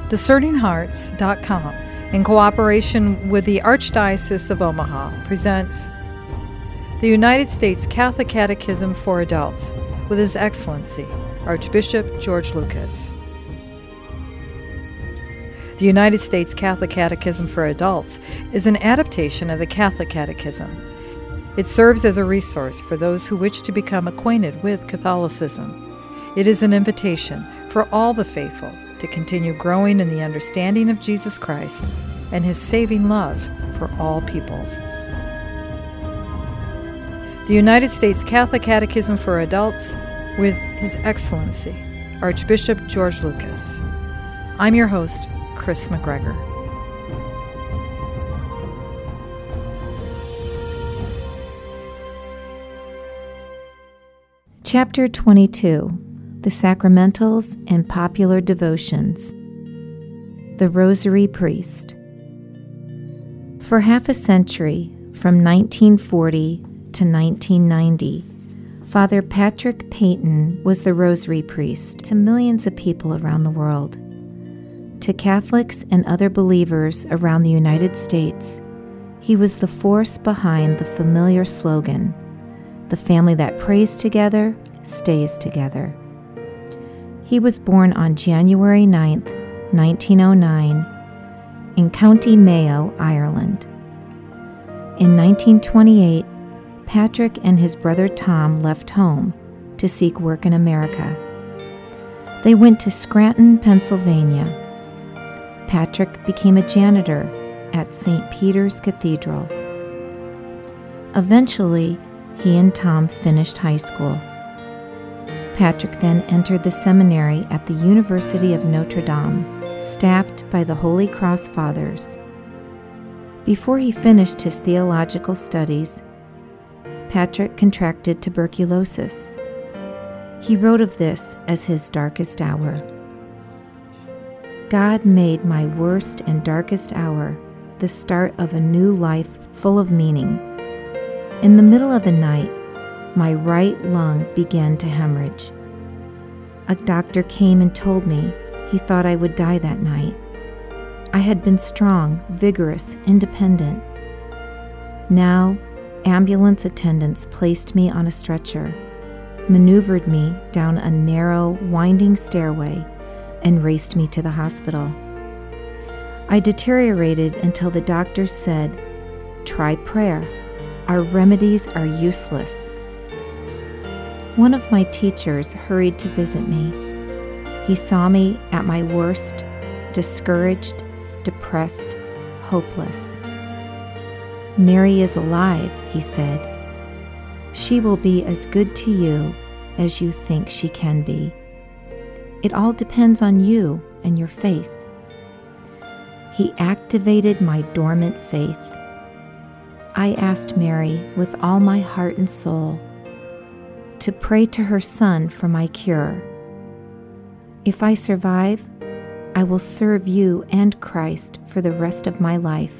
DiscerningHearts.com, in cooperation with the Archdiocese of Omaha, presents the United States Catholic Catechism for Adults with His Excellency, Archbishop George Lucas. The United States Catholic Catechism for Adults is an adaptation of the Catholic Catechism. It serves as a resource for those who wish to become acquainted with Catholicism. It is an invitation for all the faithful to continue growing in the understanding of Jesus Christ and His saving love for all people. The United States Catholic Catechism for Adults with His Excellency, Archbishop George Lucas. I'm your host, Chris McGregor. Chapter 22, The Sacramentals and Popular Devotions. The Rosary Priest. For half a century, from 1940 to 1990, Father Patrick Peyton was the Rosary Priest to millions of people around the world. To Catholics and other believers around the United States, he was the force behind the familiar slogan, "The family that prays together stays together." He was born on January 9th, 1909, in County Mayo, Ireland. In 1928, Patrick and his brother Tom left home to seek work in America. They went to Scranton, Pennsylvania. Patrick became a janitor at St. Peter's Cathedral. Eventually, he and Tom finished high school. Patrick then entered the seminary at the University of Notre Dame, staffed by the Holy Cross Fathers. Before he finished his theological studies, Patrick contracted tuberculosis. He wrote of this as his darkest hour. God made my worst and darkest hour the start of a new life full of meaning. In the middle of the night, my right lung began to hemorrhage. A doctor came and told me he thought I would die that night. I had been strong, vigorous, independent. Now, ambulance attendants placed me on a stretcher, maneuvered me down a narrow, winding stairway, and raced me to the hospital. I deteriorated until the doctors said, "Try prayer. Our remedies are useless." One of my teachers hurried to visit me. He saw me at my worst, discouraged, depressed, hopeless. "Mary is alive," he said. "She will be as good to you as you think she can be. It all depends on you and your faith." He activated my dormant faith. I asked Mary with all my heart and soul to pray to her Son for my cure. If I survive, I will serve you and Christ for the rest of my life.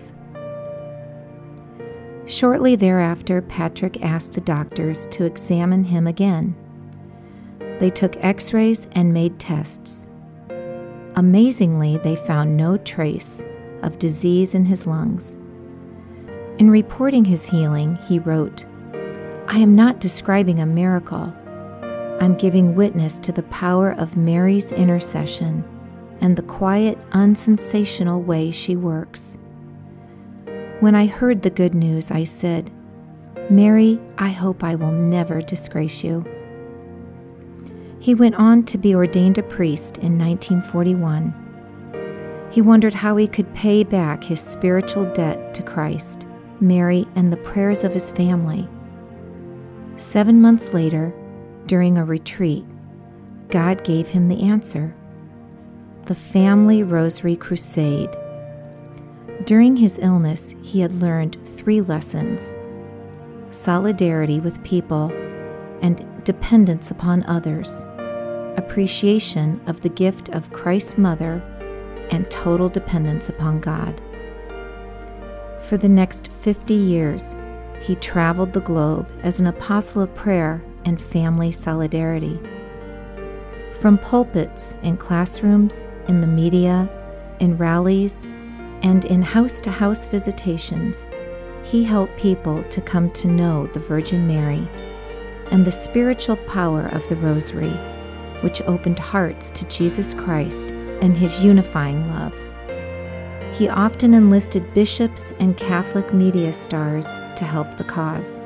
Shortly thereafter, Patrick asked the doctors to examine him again. They took x-rays and made tests. Amazingly, they found no trace of disease in his lungs. In reporting his healing, he wrote, "I am not describing a miracle. I'm giving witness to the power of Mary's intercession and the quiet, unsensational way she works." When I heard the good news, I said, "Mary, I hope I will never disgrace you." He went on to be ordained a priest in 1941. He wondered how he could pay back his spiritual debt to Christ, Mary, and the prayers of his family. 7 months later, during a retreat, God gave him the answer: the Family Rosary Crusade. During his illness, he had learned 3 lessons: solidarity with people and dependence upon others, appreciation of the gift of Christ's Mother, and total dependence upon God. For the next 50 years, he traveled the globe as an apostle of prayer and family solidarity. From pulpits and classrooms, in the media, in rallies, and in house-to-house visitations, he helped people to come to know the Virgin Mary and the spiritual power of the Rosary, which opened hearts to Jesus Christ and his unifying love. He often enlisted bishops and Catholic media stars to help the cause.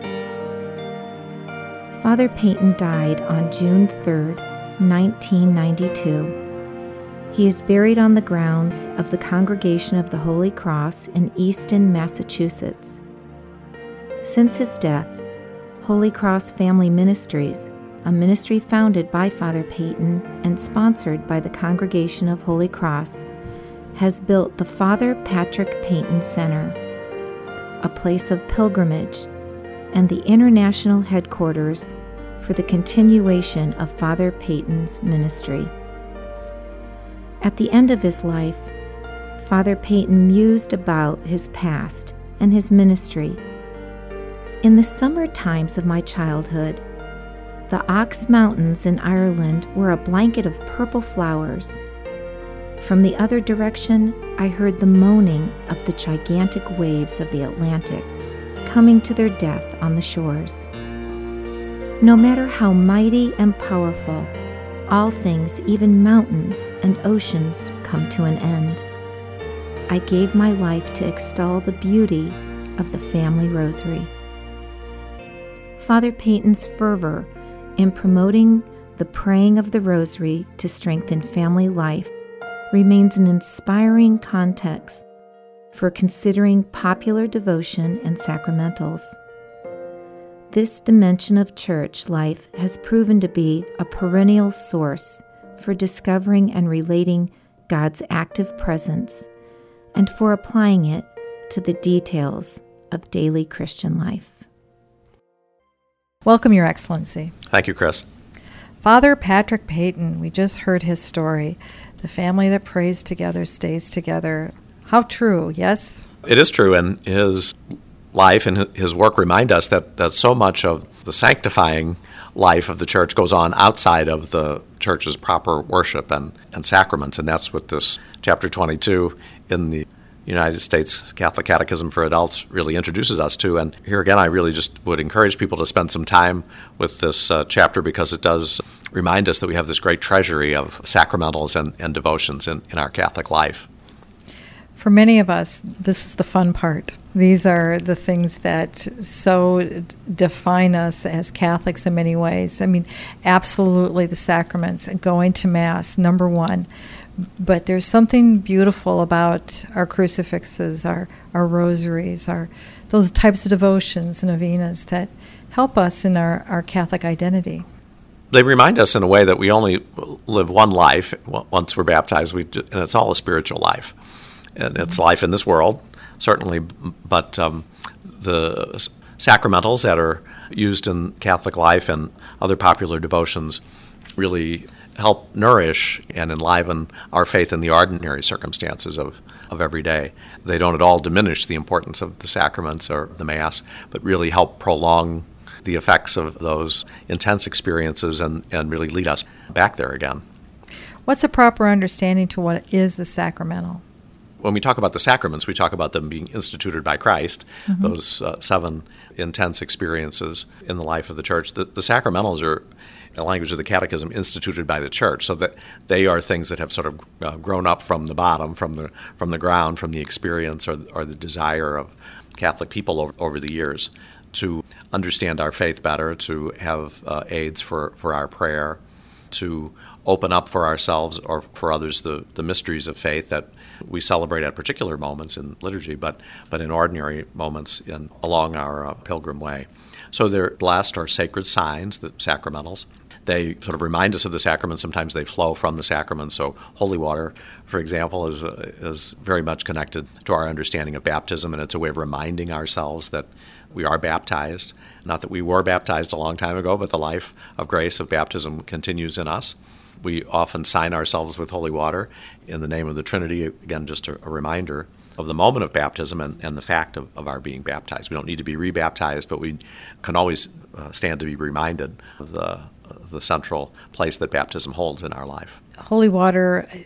Father Peyton died on June 3, 1992. He is buried on the grounds of the Congregation of the Holy Cross in Easton, Massachusetts. Since his death, Holy Cross Family Ministries, a ministry founded by Father Peyton and sponsored by the Congregation of Holy Cross, has built the Father Patrick Peyton Center, a place of pilgrimage and the international headquarters for the continuation of Father Peyton's ministry. At the end of his life, Father Peyton mused about his past and his ministry. In the summer times of my childhood, the Ox Mountains in Ireland were a blanket of purple flowers. From the other direction, I heard the moaning of the gigantic waves of the Atlantic coming to their death on the shores. No matter how mighty and powerful, all things, even mountains and oceans, come to an end. I gave my life to extol the beauty of the family rosary. Father Peyton's fervor in promoting the praying of the rosary to strengthen family life remains an inspiring context for considering popular devotion and sacramentals. This dimension of church life has proven to be a perennial source for discovering and relating God's active presence and for applying it to the details of daily Christian life. Welcome, Your Excellency. Thank you, Chris. Father Patrick Peyton, we just heard his story. The family that prays together stays together. How true, yes? It is true, and his life and his work remind us that so much of the sanctifying life of the church goes on outside of the church's proper worship and sacraments, and that's what this chapter 22 in the United States Catholic Catechism for Adults really introduces us to. And here again, I really just would encourage people to spend some time with this chapter, because it does remind us that we have this great treasury of sacramentals and devotions in our Catholic life. For many of us, this is the fun part. These are the things that so define us as Catholics in many ways. I mean, absolutely the sacraments, going to Mass, number one. But there's something beautiful about our crucifixes, our rosaries, those types of devotions and novenas that help us in our Catholic identity. They remind us in a way that we only live one life once we're baptized, and it's all a spiritual life. And it's life in this world, certainly, but the sacramentals that are used in Catholic life and other popular devotions really help nourish and enliven our faith in the ordinary circumstances of every day. They don't at all diminish the importance of the sacraments or the Mass, but really help prolong the effects of those intense experiences and really lead us back there again. What's a proper understanding to what is the sacramental? When we talk about the sacraments, we talk about them being instituted by Christ, those 7 intense experiences in the life of the church. The sacramentals are, in the language of the Catechism, instituted by the church, so that they are things that have sort of grown up from the bottom, from the ground, from the experience or the desire of Catholic people over the years to understand our faith better, to have aids for our prayer, to open up for ourselves or for others the mysteries of faith that we celebrate at particular moments in liturgy, but in ordinary moments along our pilgrim way. So they're blessed or sacred signs, the sacramentals. They sort of remind us of the sacraments. Sometimes they flow from the sacraments. So holy water, for example, is very much connected to our understanding of baptism, and it's a way of reminding ourselves that we are baptized. Not that we were baptized a long time ago, but the life of grace of baptism continues in us. We often sign ourselves with holy water in the name of the Trinity. Again, just a reminder of the moment of baptism and the fact of our being baptized. We don't need to be rebaptized, but we can always stand to be reminded of the central place that baptism holds in our life. Holy water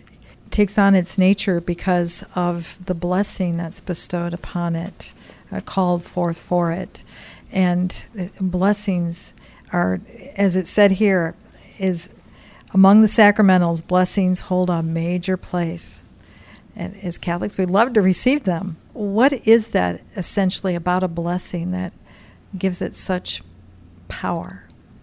takes on its nature because of the blessing that's bestowed upon it, called forth for it. And blessings are, as it said here, is among the sacramentals, blessings hold a major place. And as Catholics, we love to receive them. What is that essentially about a blessing that gives it such power?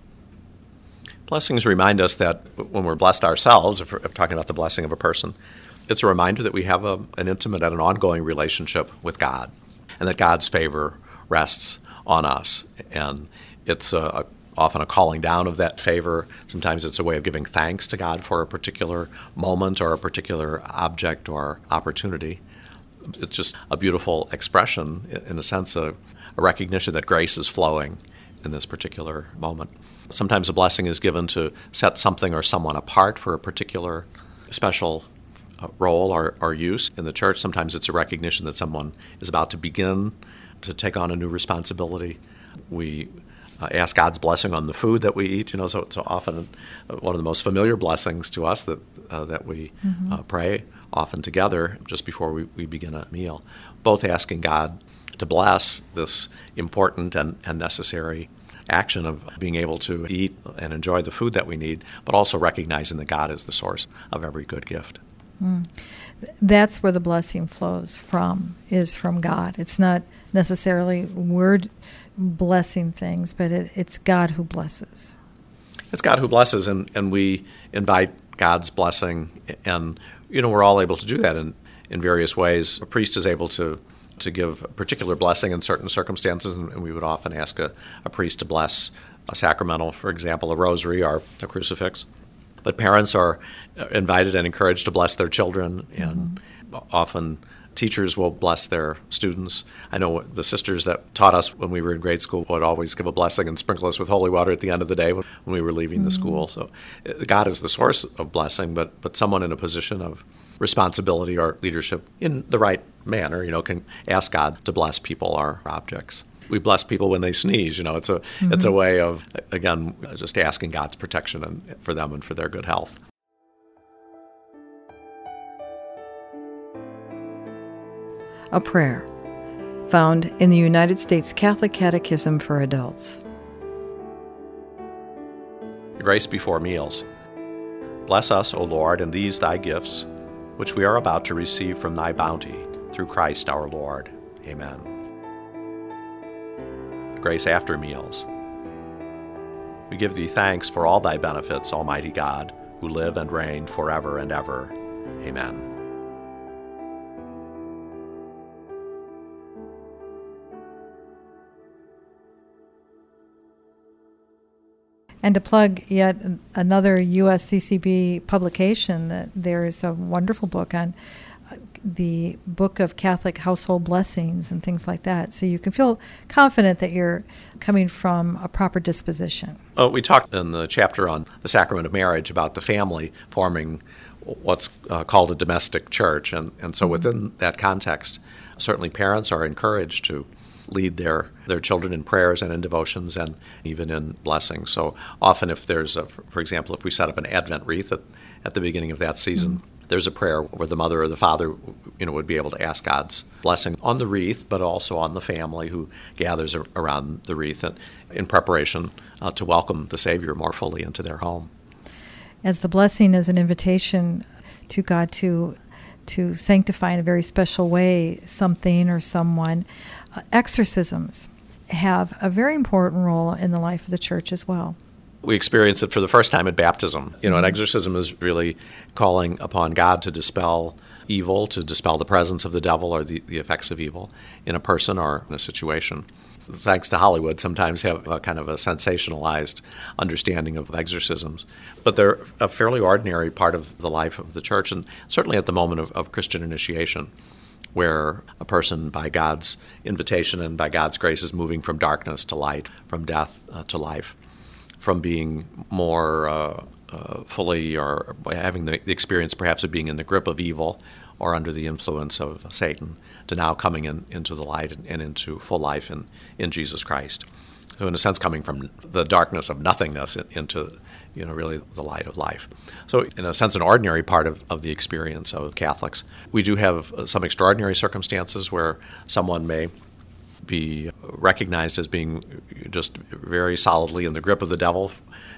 Blessings remind us that when we're blessed ourselves, if we're talking about the blessing of a person, it's a reminder that we have an intimate and an ongoing relationship with God, and that God's favor rests on us. And it's often a calling down of that favor. Sometimes it's a way of giving thanks to God for a particular moment or a particular object or opportunity. It's just a beautiful expression, in a sense, a recognition that grace is flowing in this particular moment. Sometimes a blessing is given to set something or someone apart for a particular special role or use in the church. Sometimes it's a recognition that someone is about to begin to take on a new responsibility. We ask God's blessing on the food that we eat. So it's often one of the most familiar blessings to us that we pray often together just before we begin a meal. Both asking God to bless this important and necessary action of being able to eat and enjoy the food that we need, but also recognizing that God is the source of every good gift. That's where the blessing flows from, is from God. It's not necessarily word blessing things, but it's God who blesses. It's God who blesses, and we invite God's blessing, and we're all able to do that in various ways. A priest is able to give a particular blessing in certain circumstances, and we would often ask a priest to bless a sacramental, for example, a rosary or a crucifix. But parents are invited and encouraged to bless their children, and often teachers will bless their students. I know the sisters that taught us when we were in grade school would always give a blessing and sprinkle us with holy water at the end of the day when we were leaving the school. So God is the source of blessing, but someone in a position of responsibility or leadership in the right manner, can ask God to bless people or objects. We bless people when they sneeze. It's a way of, again, just asking God's protection for them and for their good health. A prayer found in the United States Catholic Catechism for Adults. Grace before meals. Bless us, O Lord, in these thy gifts, which we are about to receive from thy bounty, through Christ our Lord. Amen. Grace after meals. We give thee thanks for all thy benefits, Almighty God, who live and reign forever and ever. Amen. And to plug yet another USCCB publication, that there is a wonderful book on the Book of Catholic Household Blessings and things like that. So you can feel confident that you're coming from a proper disposition. We talked in the chapter on the sacrament of marriage about the family forming what's called a domestic church. And so within that context, certainly parents are encouraged to lead their children in prayers and in devotions and even in blessings. So often if there's, for example, if we set up an Advent wreath at the beginning of that season, there's a prayer where the mother or the father would be able to ask God's blessing on the wreath, but also on the family who gathers around the wreath in preparation to welcome the Savior more fully into their home. As the blessing is an invitation to God to sanctify in a very special way something or someone, exorcisms have a very important role in the life of the church as well. We experience it for the first time at baptism. An exorcism is really calling upon God to dispel evil, to dispel the presence of the devil or the effects of evil in a person or in a situation. Thanks to Hollywood, sometimes have a kind of a sensationalized understanding of exorcisms. But they're a fairly ordinary part of the life of the church, and certainly at the moment of Christian initiation, where a person, by God's invitation and by God's grace, is moving from darkness to light, from death to life, from being more fully or having the experience perhaps of being in the grip of evil or under the influence of Satan, to now coming into the light and into full life in Jesus Christ. So in a sense, coming from the darkness of nothingness into really the light of life. So in a sense, an ordinary part of the experience of Catholics. We do have some extraordinary circumstances where someone may be recognized as being just very solidly in the grip of the devil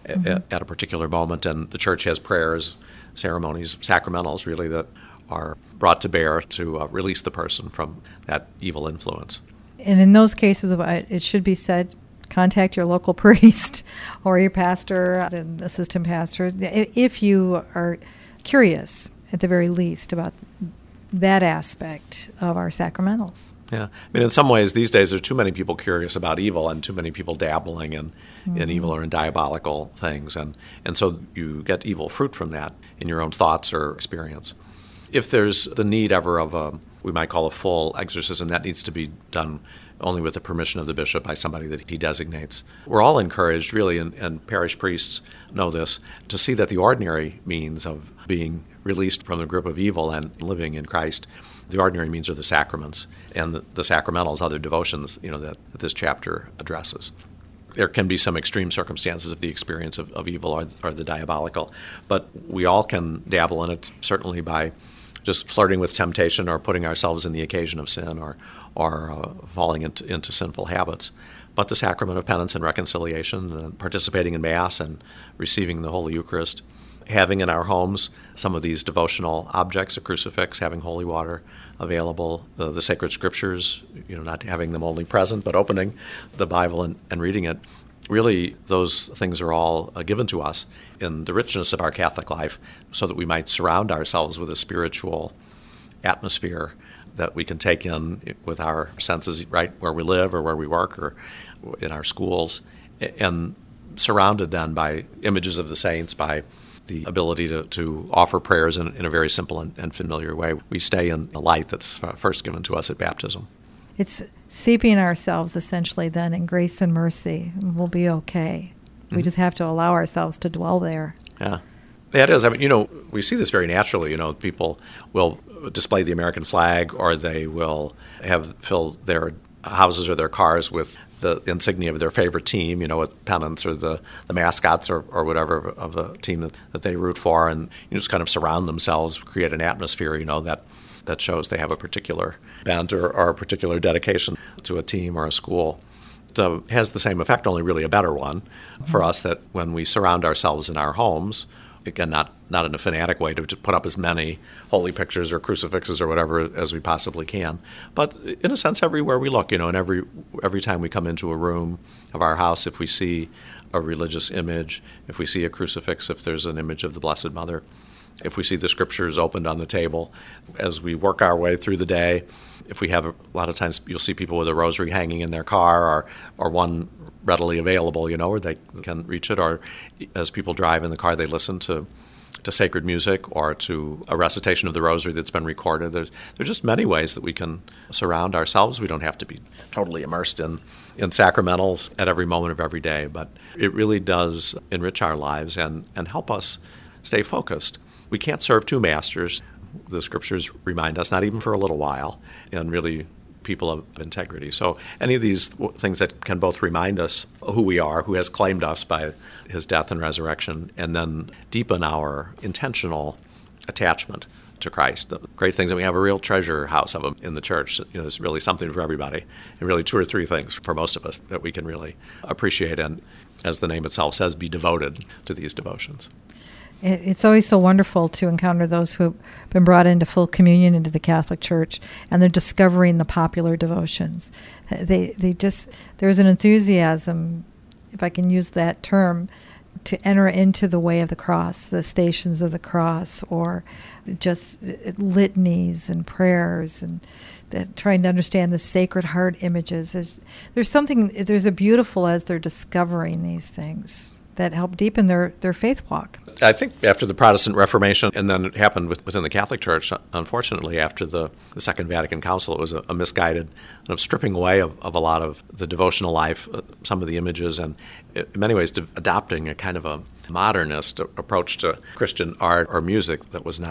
at a particular moment, and the Church has prayers, ceremonies, sacramentals really, that are brought to bear to release the person from that evil influence. And in those cases, it should be said, contact your local priest or your pastor, assistant pastor, if you are curious, at the very least, about that aspect of our sacramentals. Yeah. I mean, in some ways, these days, there are too many people curious about evil and too many people dabbling in evil or in diabolical things. And so you get evil fruit from that in your own thoughts or experience. If there's the need ever of we might call a full exorcism, that needs to be done only with the permission of the bishop by somebody that he designates. We're all encouraged, really, and parish priests know this, to see that the ordinary means of being released from the grip of evil and living in Christ, the ordinary means are the sacraments and the sacramentals, other devotions, that this chapter addresses. There can be some extreme circumstances of the experience of evil or the diabolical, but we all can dabble in it, certainly by just flirting with temptation or putting ourselves in the occasion of sin or falling into sinful habits. But the sacrament of penance and reconciliation, and participating in Mass and receiving the Holy Eucharist, having in our homes some of these devotional objects, a crucifix, having holy water available, the sacred scriptures, not having them only present, but opening the Bible and reading it. Really, those things are all given to us in the richness of our Catholic life so that we might surround ourselves with a spiritual atmosphere that we can take in with our senses right where we live or where we work or in our schools, and surrounded then by images of the saints, by the ability to offer prayers in a very simple and familiar way. We stay in the light that's first given to us at baptism. It's seeping ourselves essentially then in grace and mercy, and we'll be okay. We just have to allow ourselves to dwell there. Yeah. That is. I mean, we see this very naturally. People will display the American flag, or they will fill their houses or their cars with the insignia of their favorite team, with pennants or the mascots or whatever of the team that they root for, and just kind of surround themselves, create an atmosphere, that shows they have a particular bent or a particular dedication to a team or a school. It has the same effect, only really a better one for us, that when we surround ourselves in our homes, again, not in a fanatic way to put up as many holy pictures or crucifixes or whatever as we possibly can, but in a sense everywhere we look, and every time we come into a room of our house, if we see a religious image, if we see a crucifix, if there's an image of the Blessed Mother, if we see the scriptures opened on the table, as we work our way through the day, if we have a lot of times you'll see people with a rosary hanging in their car or one readily available, where they can reach it, or as people drive in the car, they listen to sacred music or to a recitation of the rosary that's been recorded. There's just many ways that we can surround ourselves. We don't have to be totally immersed in sacramentals at every moment of every day, but it really does enrich our lives and help us stay focused. We can't serve two masters. The scriptures remind us, not even for a little while, and really people of integrity. So any of these things that can both remind us who we are, who has claimed us by his death and resurrection, and then deepen our intentional attachment to Christ. The great things that we have a real treasure house of them in the church. There's really something for everybody, and really two or three things for most of us that we can really appreciate and, as the name itself says, be devoted to these devotions. It's always so wonderful to encounter those who have been brought into full communion into the Catholic Church, and they're discovering the popular devotions. There's an enthusiasm, if I can use that term, to enter into the way of the cross, the stations of the cross, or just litanies and prayers, and trying to understand the Sacred Heart images. There's a beautiful as they're discovering these things that help deepen their faith walk. I think after the Protestant Reformation, and then it happened within the Catholic Church, unfortunately, after the Second Vatican Council, it was a misguided kind of stripping away of a lot of the devotional life, some of the images, and in many ways adopting a kind of a modernist approach to Christian art or music that was not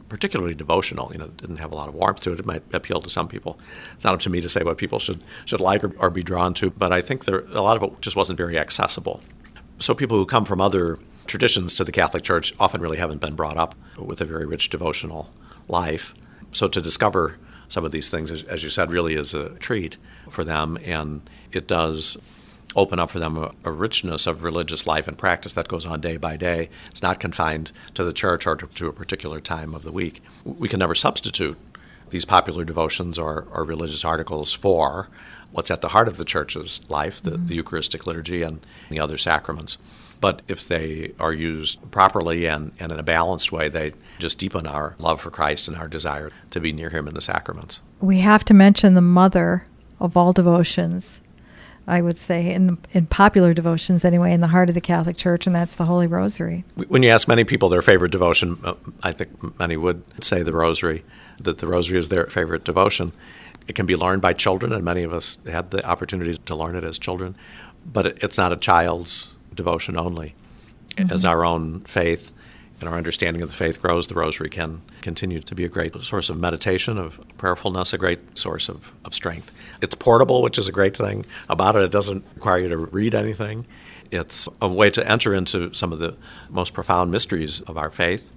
particularly devotional. It didn't have a lot of warmth to it. It might appeal to some people. It's not up to me to say what people should like or be drawn to, but I think a lot of it just wasn't very accessible. So people who come from other traditions to the Catholic Church often really haven't been brought up with a very rich devotional life. So to discover some of these things, as you said, really is a treat for them, and it does open up for them a richness of religious life and practice that goes on day by day. It's not confined to the church or to a particular time of the week. We can never substitute these popular devotions or religious articles for what's at the heart of the church's life, the Eucharistic liturgy and the other sacraments. But if they are used properly and in a balanced way, they just deepen our love for Christ and our desire to be near him in the sacraments. We have to mention the mother of all devotions, I would say, in popular devotions anyway, in the heart of the Catholic Church, and that's the Holy Rosary. When you ask many people their favorite devotion, I think many would say the Rosary, that the Rosary is their favorite devotion. It can be learned by children, and many of us had the opportunity to learn it as children, but it's not a child's devotion only. As our own faith and our understanding of the faith grows, the Rosary can continue to be a great source of meditation, of prayerfulness, a great source of strength. It's portable, which is a great thing about it. It doesn't require you to read anything. It's a way to enter into some of the most profound mysteries of our faith.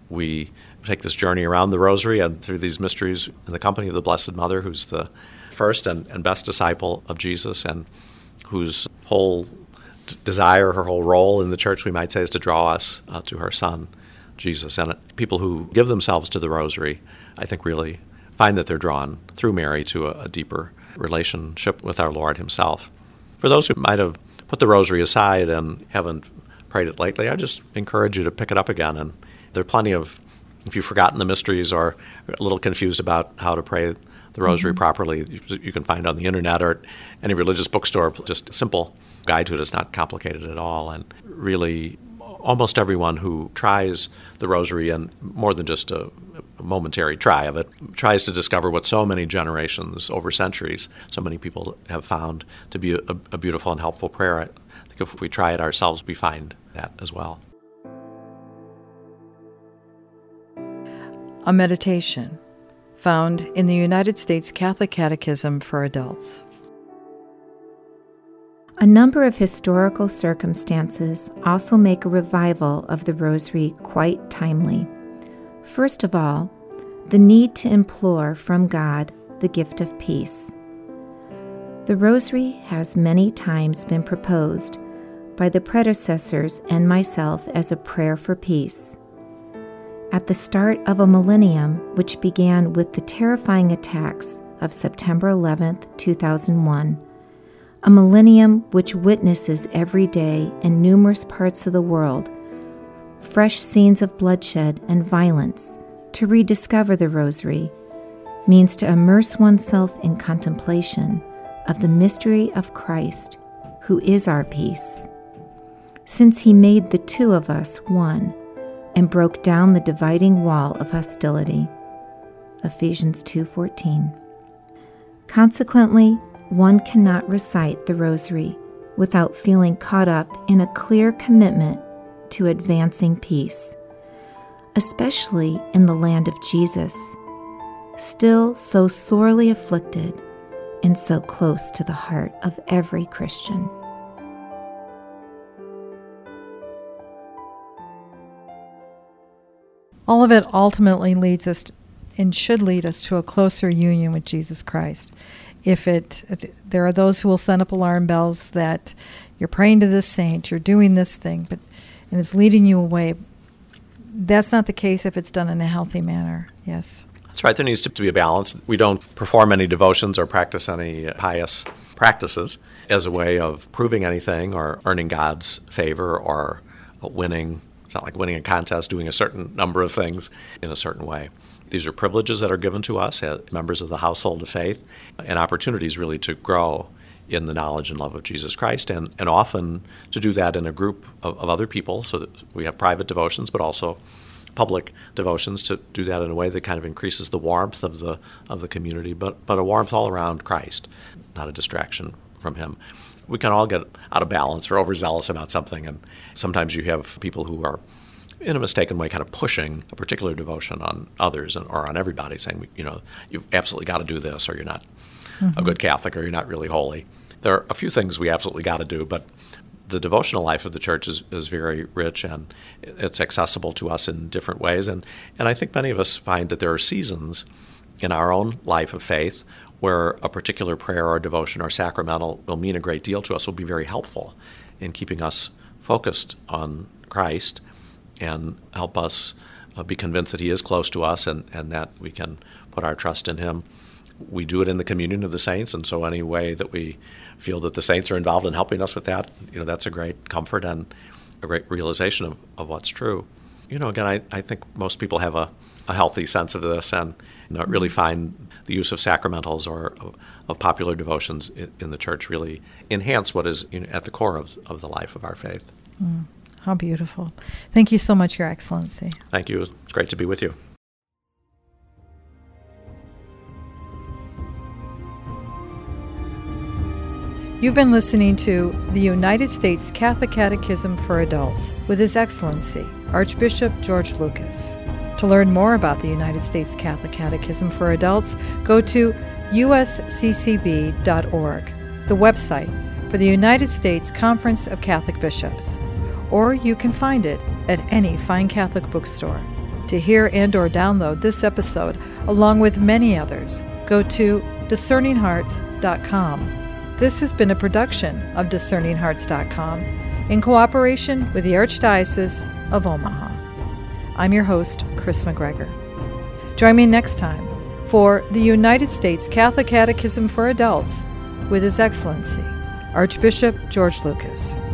We take this journey around the Rosary and through these mysteries in the company of the Blessed Mother, who's the first and best disciple of Jesus, and whose whole desire, her whole role in the church, we might say, is to draw us to her Son, Jesus. And people who give themselves to the Rosary, I think, really find that they're drawn through Mary to a deeper relationship with our Lord himself. For those who might have put the Rosary aside and haven't prayed it lately, I just encourage you to pick it up again. And there are plenty of, if you've forgotten the mysteries or are a little confused about how to pray the Rosary properly, you can find on the internet or at any religious bookstore just a simple guide to it. It's not complicated at all. And really, almost everyone who tries the Rosary, and more than just a momentary try of it, tries to discover what so many generations, over centuries, so many people have found to be a beautiful and helpful prayer. I think if we try it ourselves, we find that as well. A meditation found in the United States Catholic Catechism for Adults. A number of historical circumstances also make a revival of the Rosary quite timely. First of all, the need to implore from God the gift of peace. The Rosary has many times been proposed by the predecessors and myself as a prayer for peace. At the start of a millennium which began with the terrifying attacks of September 11, 2001, a millennium which witnesses every day in numerous parts of the world fresh scenes of bloodshed and violence, to rediscover the Rosary means to immerse oneself in contemplation of the mystery of Christ, who is our peace. Since he made the two of us one and broke down the dividing wall of hostility. Ephesians 2:14. Consequently, one cannot recite the Rosary without feeling caught up in a clear commitment to advancing peace, especially in the land of Jesus, still so sorely afflicted and so close to the heart of every Christian. All of it ultimately leads us and should lead us to a closer union with Jesus Christ. There are those who will send up alarm bells that you're praying to this saint, you're doing this thing, and it's leading you away. That's not the case if it's done in a healthy manner. Yes. That's right. There needs to be a balance. We don't perform any devotions or practice any pious practices as a way of proving anything or earning God's favor or winning. It's not like winning a contest, doing a certain number of things in a certain way. These are privileges that are given to us as members of the household of faith and opportunities really to grow in the knowledge and love of Jesus Christ, and often to do that in a group of other people, so that we have private devotions but also public devotions, to do that in a way that kind of increases the warmth of the community, but a warmth all around Christ, not a distraction from him. We can all get out of balance or overzealous about something, and sometimes you have people who are in a mistaken way, kind of pushing a particular devotion on others or on everybody, saying, you've absolutely got to do this, or you're not a good Catholic, or you're not really holy. There are a few things we absolutely got to do, but the devotional life of the church is very rich, and it's accessible to us in different ways. And I think many of us find that there are seasons in our own life of faith where a particular prayer or devotion or sacramental will mean a great deal to us, will be very helpful in keeping us focused on Christ and help us be convinced that he is close to us and that we can put our trust in him. We do it in the communion of the saints, and so any way that we feel that the saints are involved in helping us with that, that's a great comfort and a great realization of what's true. Again, I think most people have a healthy sense of this and really find the use of sacramentals or of popular devotions in the church really enhance what is at the core of the life of our faith. How beautiful. Thank you so much, Your Excellency. Thank you. It's great to be with you. You've been listening to the United States Catholic Catechism for Adults with His Excellency, Archbishop George Lucas. To learn more about the United States Catholic Catechism for Adults, go to usccb.org, the website for the United States Conference of Catholic Bishops, or you can find it at any fine Catholic bookstore. To hear and or download this episode, along with many others, go to discerninghearts.com. This has been a production of discerninghearts.com in cooperation with the Archdiocese of Omaha. I'm your host, Chris McGregor. Join me next time for the United States Catholic Catechism for Adults with His Excellency, Archbishop George Lucas.